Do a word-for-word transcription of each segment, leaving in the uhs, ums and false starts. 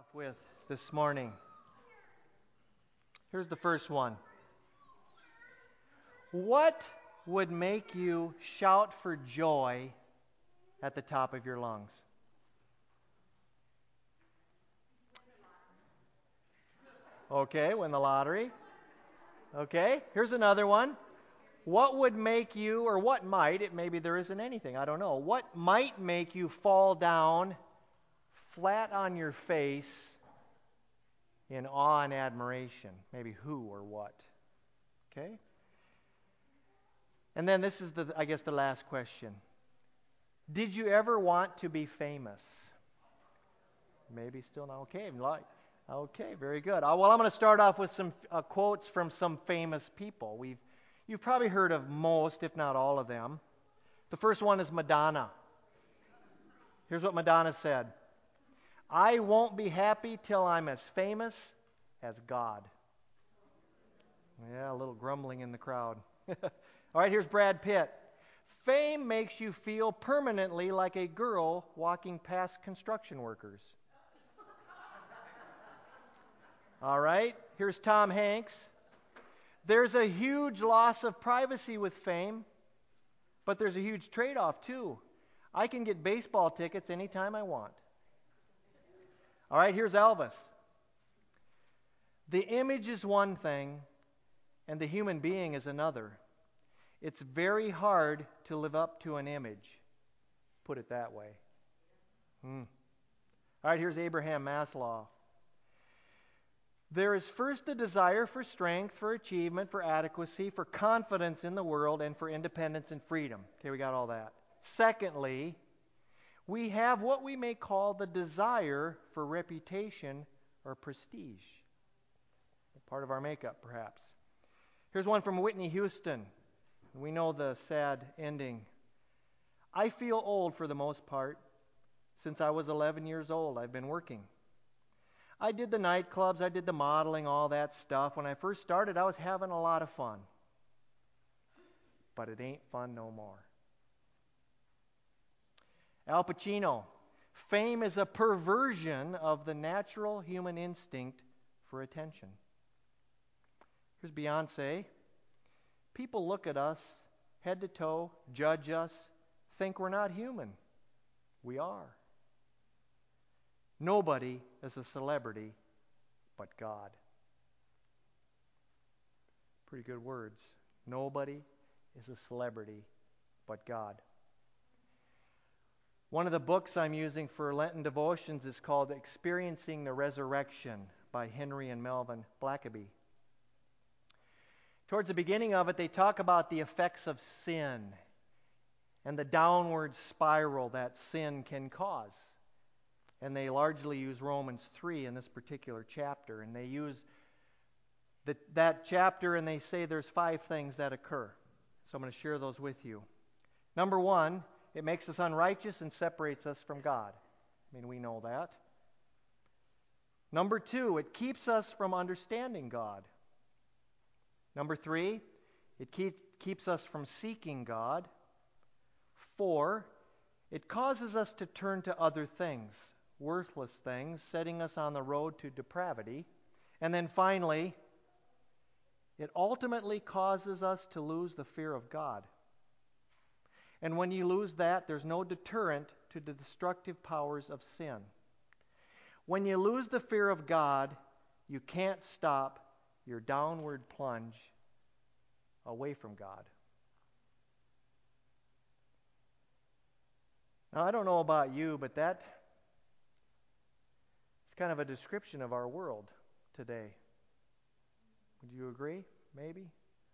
with this morning. Here's the first one. What would make you shout for joy at the top of your lungs? Okay, win the lottery. Okay, here's another one. What would make you, or what might, it maybe there isn't anything, I don't know. What might make you fall down flat on your face in awe and admiration? Maybe who or what? Okay? And then this is the, I guess, the last question. Did you ever want to be famous? Maybe still not. Okay, like, okay, very good. Uh, well, I'm going to start off with some uh, quotes from some famous people. We've, you've probably heard of most, if not all of them. The first one is Madonna. Here's what Madonna said. I won't be happy till I'm as famous as God. Yeah, a little grumbling in the crowd. All right, here's Brad Pitt. Fame makes you feel permanently like a girl walking past construction workers. All right, here's Tom Hanks. There's a huge loss of privacy with fame, but there's a huge trade-off too. I can get baseball tickets anytime I want. All right, here's Elvis. The image is one thing, and the human being is another. It's very hard to live up to an image. Put it that way. Hmm. All right, here's Abraham Maslow. There is first the desire for strength, for achievement, for adequacy, for confidence in the world, and for independence and freedom. Okay, we got all that. Secondly, we have what we may call the desire for reputation or prestige. Part of our makeup, perhaps. Here's one from Whitney Houston. We know the sad ending. I feel old for the most part. Since I was eleven years old, I've been working. I did the nightclubs, I did the modeling, all that stuff. When I first started, I was having a lot of fun. But it ain't fun no more. Al Pacino. Fame is a perversion of the natural human instinct for attention. Here's Beyonce. People look at us, head to toe, judge us, think we're not human. We are. Nobody is a celebrity but God. Pretty good words. Nobody is a celebrity but God. One of the books I'm using for Lenten devotions is called Experiencing the Resurrection by Henry and Melvin Blackaby. Towards the beginning of it, they talk about the effects of sin and the downward spiral that sin can cause. And they largely use Romans three in this particular chapter. And they use the, that chapter and they say there's five things that occur. So I'm going to share those with you. Number one, it makes us unrighteous and separates us from God. I mean, we know that. Number two, it keeps us from understanding God. Number three, it keep, keeps us from seeking God. Four, it causes us to turn to other things, worthless things, setting us on the road to depravity. And then finally, it ultimately causes us to lose the fear of God. And when you lose that, there's no deterrent to the destructive powers of sin. When you lose the fear of God, you can't stop your downward plunge away from God. Now, I don't know about you, but that is kind of a description of our world today. Would you agree? Maybe?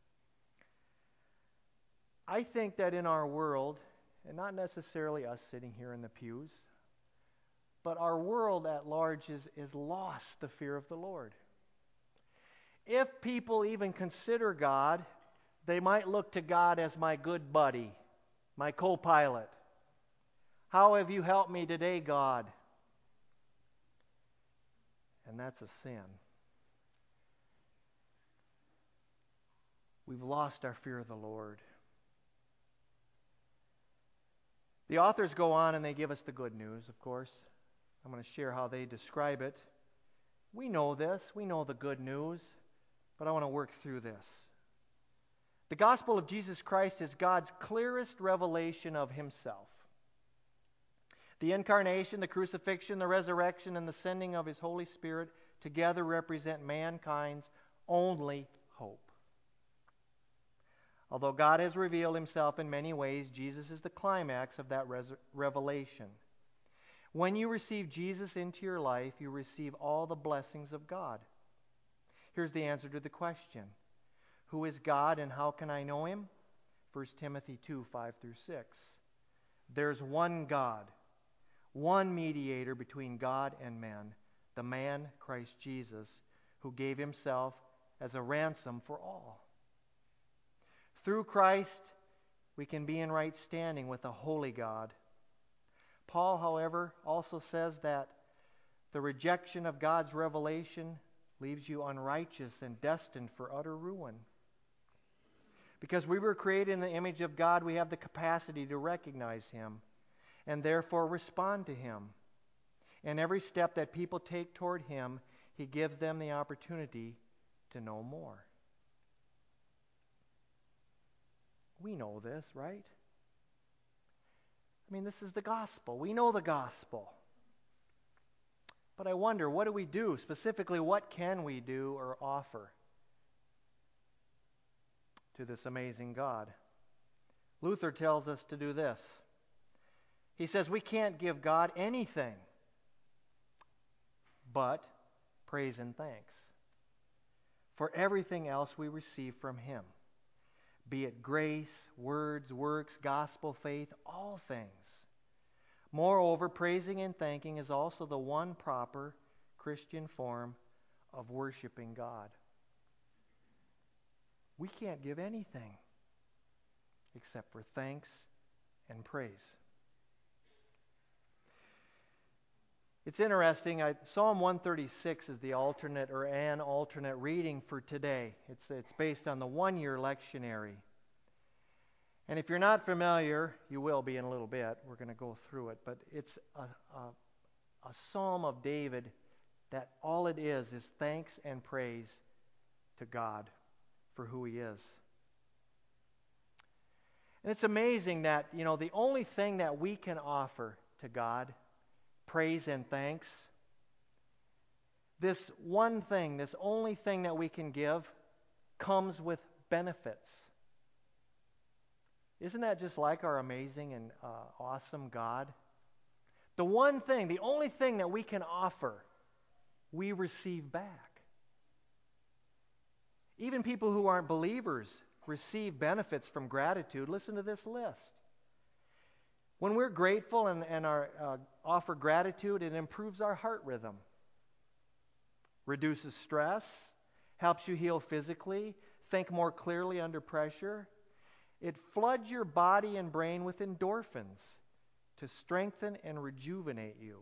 I think that in our world, and not necessarily us sitting here in the pews, but our world at large is, is lost the fear of the Lord. If people even consider God, they might look to God as my good buddy, my co-pilot. How have you helped me today, God? And that's a sin. We've lost our fear of the Lord. The authors go on and they give us the good news, of course. I'm going to share how they describe it. We know this. We know the good news. But I want to work through this. The gospel of Jesus Christ is God's clearest revelation of himself. The incarnation, the crucifixion, the resurrection, and the sending of his Holy Spirit together represent mankind's only hope. Although God has revealed himself in many ways, Jesus is the climax of that res- revelation. When you receive Jesus into your life, you receive all the blessings of God. Here's the answer to the question. Who is God and how can I know him? First Timothy two, five through six. There's one God, one mediator between God and men, the man Christ Jesus, who gave himself as a ransom for all. Through Christ, we can be in right standing with a holy God. Paul, however, also says that the rejection of God's revelation leaves you unrighteous and destined for utter ruin. Because we were created in the image of God, we have the capacity to recognize him and therefore respond to him. And every step that people take toward him, he gives them the opportunity to know more. We know this, right? I mean, this is the gospel. We know the gospel. But I wonder, what do we do? Specifically, what can we do or offer to this amazing God? Luther tells us to do this. He says we can't give God anything but praise and thanks for everything else we receive from him, be it grace, words, works, gospel, faith, all things. Moreover, praising and thanking is also the one proper Christian form of worshiping God. We can't give anything except for thanks and praise. It's interesting, I, Psalm one thirty-six is the alternate or an alternate reading for today. It's, it's based on the one-year lectionary. And if you're not familiar, you will be in a little bit. We're going to go through it. But it's a, a, a psalm of David that all it is is thanks and praise to God for who he is. And it's amazing that, you know, the only thing that we can offer to God, praise and thanks, this one thing, this only thing that we can give, comes with benefits. Isn't that just like our amazing and uh, awesome God? The one thing, the only thing that we can offer, we receive back. Even people who aren't believers receive benefits from gratitude. Listen to this list. When we're grateful and, and our, uh, offer gratitude, it improves our heart rhythm, reduces stress, helps you heal physically, think more clearly under pressure. It floods your body and brain with endorphins to strengthen and rejuvenate you.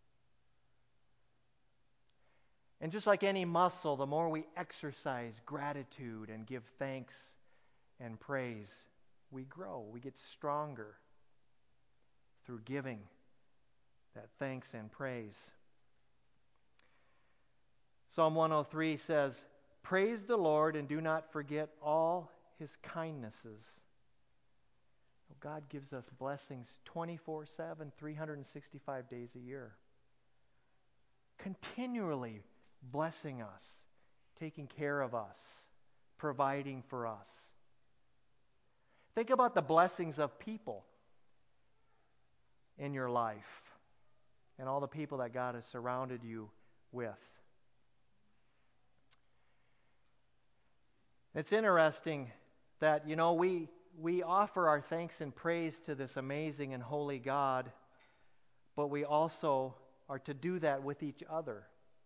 And just like any muscle, the more we exercise gratitude and give thanks and praise, we grow, we get stronger through giving that thanks and praise. Psalm one oh three says, "Praise the Lord and do not forget all his kindnesses." God gives us blessings twenty-four seven, three hundred sixty-five days a year. Continually blessing us, taking care of us, providing for us. Think about the blessings of people in your life and all the people that God has surrounded you with. It's interesting that, you know, we we offer our thanks and praise to this amazing and holy God, but we also are to do that with each other.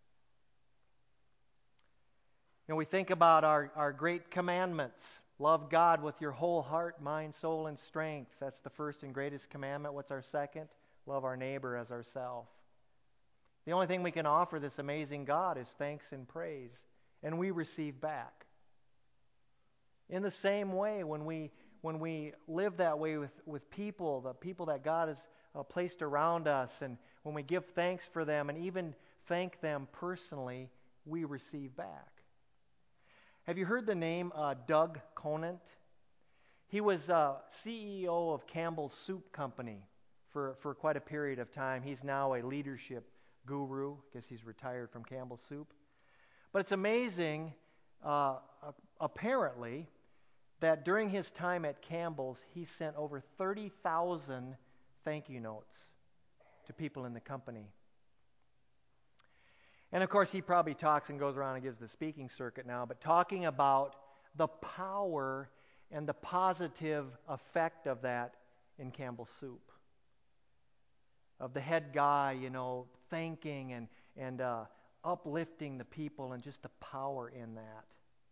You know, we think about our, our great commandments. Love God with your whole heart, mind, soul, and strength. That's the first and greatest commandment. What's our second? Love our neighbor as ourselves. The only thing we can offer this amazing God is thanks and praise, and we receive back. In the same way, when we when we live that way with, with people, the people that God has uh, placed around us, and when we give thanks for them, and even thank them personally, we receive back. Have you heard the name uh, Doug Conant? He was uh, C E O of Campbell's Soup Company for, for quite a period of time. He's now a leadership guru. I guess he's retired from Campbell's Soup. But it's amazing, uh, apparently, that during his time at Campbell's, he sent over thirty thousand thank you notes to people in the company. And of course, he probably talks and goes around and gives the speaking circuit now, but talking about the power and the positive effect of that in Campbell's Soup. Of the head guy, you know, thanking and, and uh, uplifting the people and just the power in that.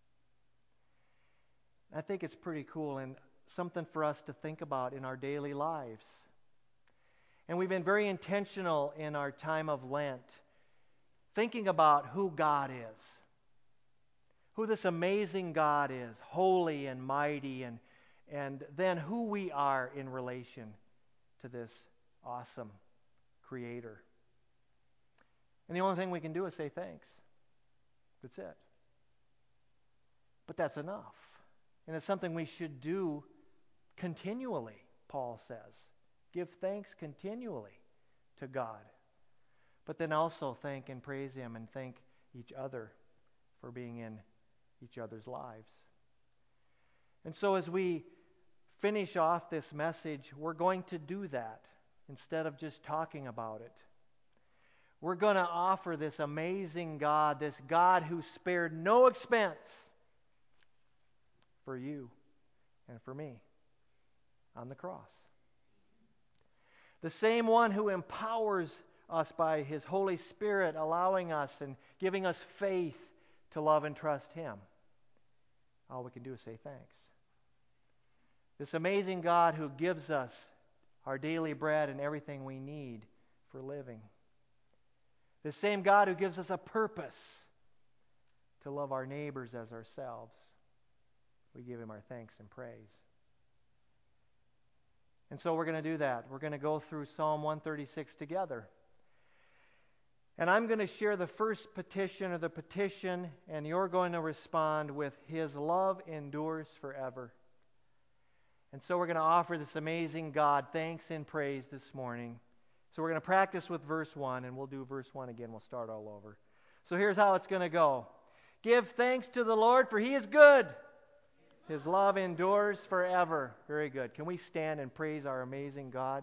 I think it's pretty cool and something for us to think about in our daily lives. And we've been very intentional in our time of Lent, thinking about who God is, who this amazing God is, holy and mighty, and, and then who we are in relation to this awesome Creator. And the only thing we can do is say thanks. That's it. But that's enough. And it's something we should do continually, Paul says. Give thanks continually to God. But then also thank and praise Him and thank each other for being in each other's lives. And so as we finish off this message, we're going to do that instead of just talking about it. We're going to offer this amazing God, this God who spared no expense for you and for me on the cross. The same one who empowers us by His Holy Spirit, allowing us and giving us faith to love and trust Him. All we can do is say thanks. This amazing God who gives us our daily bread and everything we need for living. The same God who gives us a purpose to love our neighbors as ourselves. We give Him our thanks and praise. And so we're going to do that. We're going to go through Psalm one thirty-six together. And I'm going to share the first petition or the petition, and you're going to respond with, His love endures forever. And so we're going to offer this amazing God thanks and praise this morning. So we're going to practice with verse one, and we'll do verse one again. We'll start all over. So here's how it's going to go. Give thanks to the Lord, for He is good. His love endures forever. Very good. Can we stand and praise our amazing God?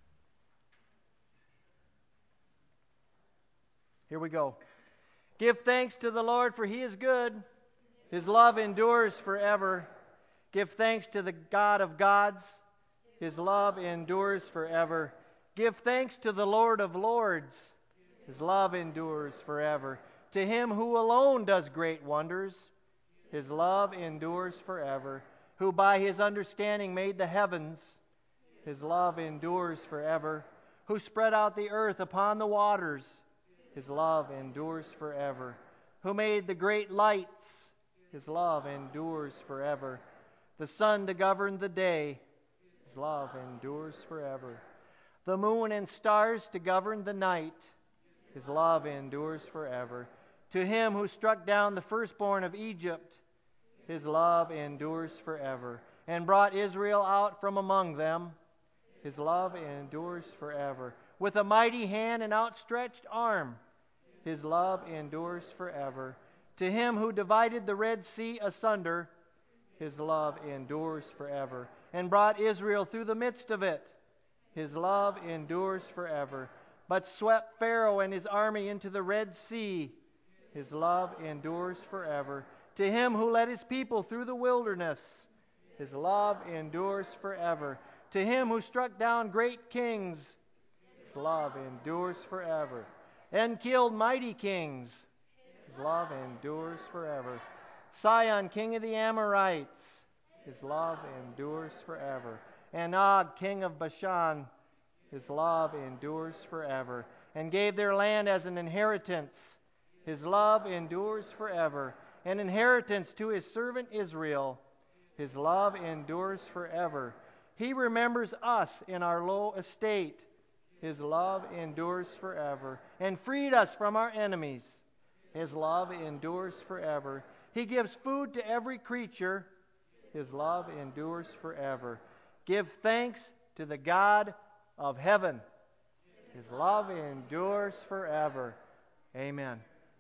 Here we go. Give thanks to the Lord, for He is good. His love endures forever. Give thanks to the God of gods. His love endures forever. Give thanks to the Lord of lords. His love endures forever. To Him who alone does great wonders. His love endures forever. Who by His understanding made the heavens. His love endures forever. Who spread out the earth upon the waters. His love endures forever. Who made the great lights. His love endures forever. The sun to govern the day. His love endures forever. The moon and stars to govern the night. His love endures forever. To Him who struck down the firstborn of Egypt. His love endures forever. And brought Israel out from among them. His love endures forever. With a mighty hand and outstretched arm. His love endures forever. To Him who divided the Red Sea asunder. His love endures forever. And brought Israel through the midst of it. His love endures forever. But swept Pharaoh and his army into the Red Sea. His love endures forever. To Him who led His people through the wilderness. His love endures forever. To Him who struck down great kings. His love endures forever. And killed mighty kings. His love endures forever. Sihon, king of the Amorites. His love endures forever. And Og, king of Bashan. His love endures forever. And gave their land as an inheritance. His love endures forever. An inheritance to His servant Israel. His love endures forever. He remembers us in our low estate. His love endures forever. And freed us from our enemies. His love endures forever. He gives food to every creature. His love endures forever. Give thanks to the God of heaven. His love endures forever. Amen.